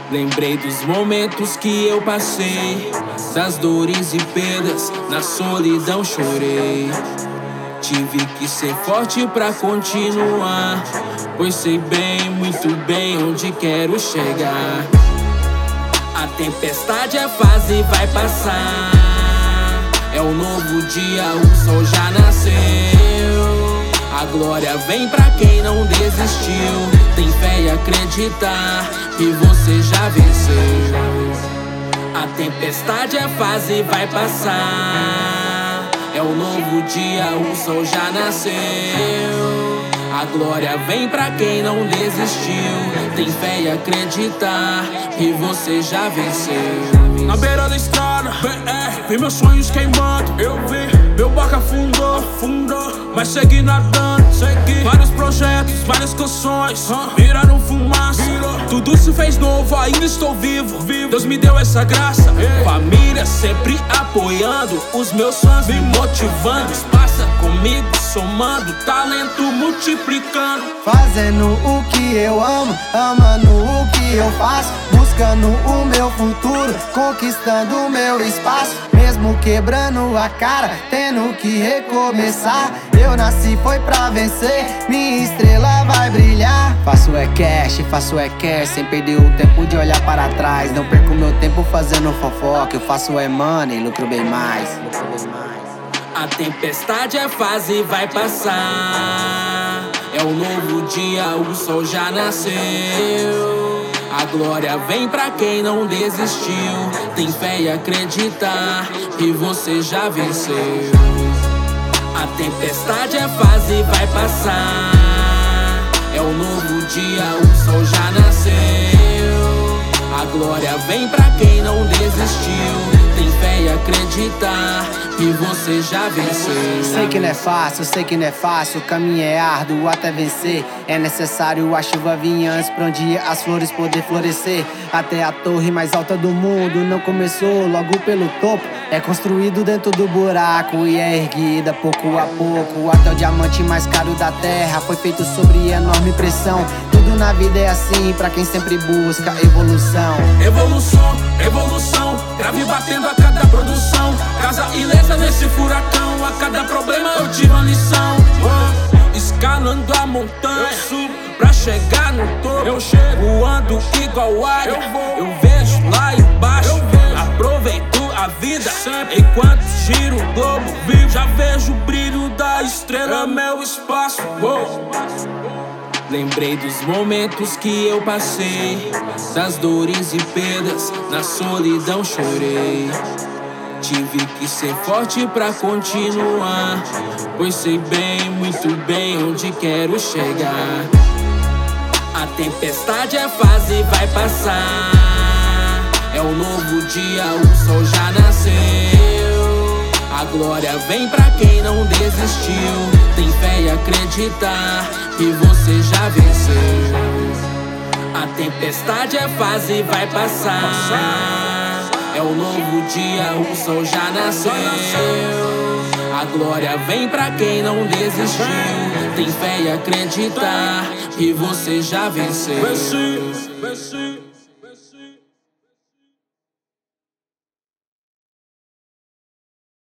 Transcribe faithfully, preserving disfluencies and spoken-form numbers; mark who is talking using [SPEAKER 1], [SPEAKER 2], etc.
[SPEAKER 1] Lembrei dos momentos que eu passei, das dores e perdas, na solidão chorei. Tive que ser forte pra continuar, pois sei bem, muito bem onde quero chegar. A tempestade é fase, vai passar. É um novo dia, o sol já nasceu. A glória vem pra quem não desistiu. Tem fé e acreditar que você já venceu. A tempestade é fase, vai passar. É um novo dia, o sol já nasceu. A glória vem pra quem não desistiu. Tem fé e acreditar que você já venceu.
[SPEAKER 2] Na beira da estrada, B R, vi meus sonhos queimando. Eu vi, meu barco afundou, afundou, mas segui nadando, segui. Vários projetos, várias canções, viraram fumaça. Virou. Tudo se fez novo, ainda estou vivo, vivo. Deus me deu essa graça. Ei. Família sempre apoiando, os meus fãs me motivando. Passa comigo, somando, talento multiplicando.
[SPEAKER 3] Fazendo o que eu amo, amando o que eu faço, buscando o meu futuro, conquistando o meu espaço. Mesmo quebrando a cara, tendo que recomeçar. Eu nasci foi pra vencer, minha estrela vai brilhar. Faço é cash, faço é cash, sem perder o tempo de olhar para trás. Não perco meu tempo fazendo fofoca, eu faço é money, lucro bem mais, lucro bem mais.
[SPEAKER 1] A tempestade é fase, vai passar. É um novo dia, o sol já nasceu. A glória vem pra quem não desistiu. Tem fé e acreditar que você já venceu. A tempestade é fase, vai passar. É um novo dia, o sol já nasceu. A glória vem pra quem não desistiu. Tem fé e acreditar que você já venceu.
[SPEAKER 3] Sei que não é fácil, sei que não é fácil. O caminho é árduo até vencer. É necessário a chuva vir antes pra um dia as flores poder florescer. Até a torre mais alta do mundo não começou logo pelo topo. É construído dentro do buraco e é erguida pouco a pouco. Até o diamante mais caro da terra foi feito sobre enorme pressão. Tudo na vida é assim pra quem sempre busca evolução.
[SPEAKER 2] Evolução, evolução, grave batendo a cada produção. Casa ilesa nesse furacão, a cada problema eu tive uma lição. Oh, escalando a montanha, eu subo pra chegar no topo. Eu chego voando igual águia, eu, vou. Eu vejo lá embaixo, eu vejo. Aproveito a vida sempre enquanto giro o globo vivo. Já vejo o brilho da estrela, meu espaço. Oh.
[SPEAKER 1] Lembrei dos momentos que eu passei, das dores e perdas, na solidão chorei. Tive que ser forte pra continuar, pois sei bem, muito bem onde quero chegar. A tempestade é fase, vai passar. É um novo dia, o sol já nasceu. A glória vem pra quem não desistiu. Tem fé e acreditar que você já venceu. A tempestade é fase, vai passar. É um novo dia, o sol já nasceu. A glória vem pra quem não desistiu. Tem fé e acreditar que você já venceu.
[SPEAKER 2] Venci, venci.